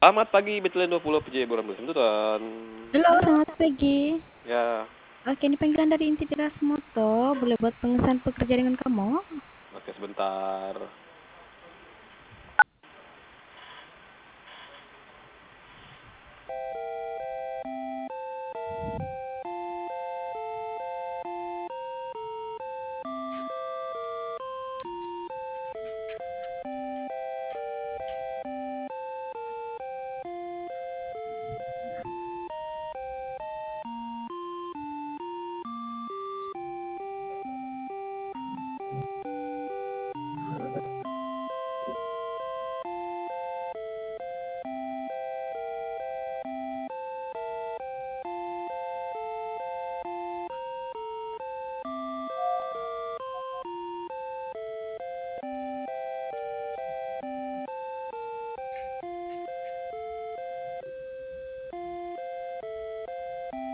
Selamat pagi Betulin 20 PJ Buram Tuntutan. Halo, selamat pagi. Ya, Oke, ini panggilan dari Inti Teras Moto. Boleh buat pengesahan pekerja dengan kamu? oke sebentar.